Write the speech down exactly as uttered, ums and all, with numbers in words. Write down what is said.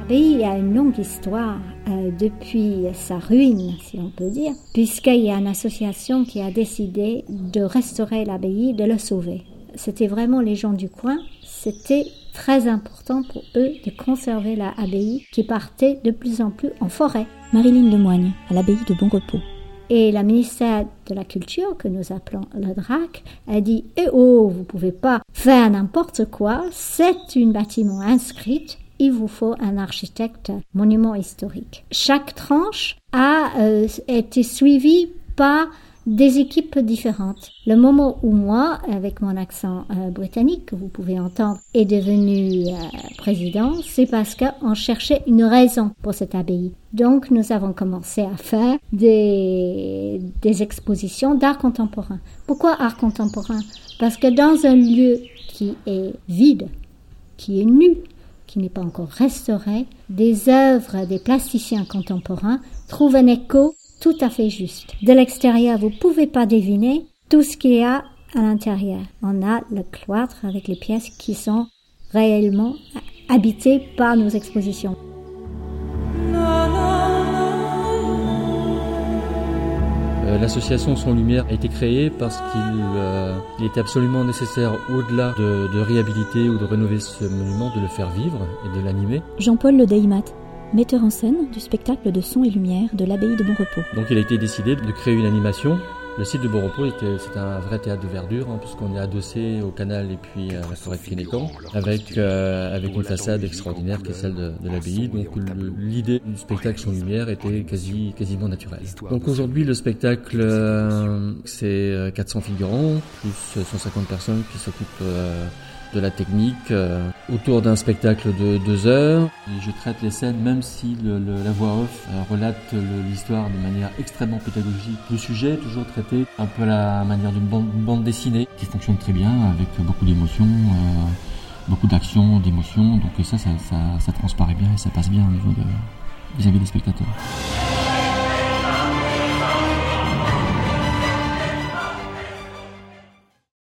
L'abbaye a une longue histoire euh, depuis sa ruine, si on peut dire, puisqu'il y a une association qui a décidé de restaurer l'abbaye, de le sauver. C'était vraiment les gens du coin, c'était très important pour eux de conserver l'abbaye qui partait de plus en plus en forêt. Marilyn Lemoigne, à l'abbaye de Bon Repos. Et la ministère de la Culture, que nous appelons le D R A C, a dit « Eh oh, vous pouvez pas faire n'importe quoi, c'est un bâtiment inscrit, il vous faut un architecte monument historique. » Chaque tranche a euh, été suivie par des équipes différentes. Le moment où moi, avec mon accent euh, britannique, que vous pouvez entendre, est devenu euh, président, c'est parce qu'on cherchait une raison pour cette abbaye. Donc, nous avons commencé à faire des, des expositions d'art contemporain. Pourquoi art contemporain? Parce que dans un lieu qui est vide, qui est nu, qui n'est pas encore restauré, des œuvres des plasticiens contemporains trouvent un écho tout à fait juste. De l'extérieur, vous ne pouvez pas deviner tout ce qu'il y a à l'intérieur. On a le cloître avec les pièces qui sont réellement habitées par nos expositions. L'association Son Lumière a été créée parce qu'il euh, il était absolument nécessaire, au-delà de, de réhabiliter ou de rénover ce monument, de le faire vivre et de l'animer. Jean-Paul Le Deymat, metteur en scène du spectacle de son et lumière de l'abbaye de Bon Repos. Donc il a été décidé de créer une animation. Le site de Bon Repos, était, c'est un vrai théâtre de verdure, hein, puisqu'on est adossé au canal et puis à la forêt de Fénécan, avec, euh, avec une façade extraordinaire qui est celle de, de l'abbaye. Donc le, l'idée du spectacle Son Lumière était quasi, quasiment naturelle. Donc aujourd'hui, le spectacle, euh, c'est quatre cents figurants, plus cent cinquante personnes qui s'occupent euh, de la technique, euh, autour d'un spectacle de deux heures. Et je traite les scènes, même si le, le, la voix off euh, relate le, l'histoire de manière extrêmement pédagogique. Le sujet est toujours traité un peu à la manière d'une bande, une bande dessinée qui fonctionne très bien, avec beaucoup d'émotions, euh, beaucoup d'action, d'émotions. Donc ça, ça, ça, ça transparaît bien et ça passe bien au niveau de, vis-à-vis des spectateurs.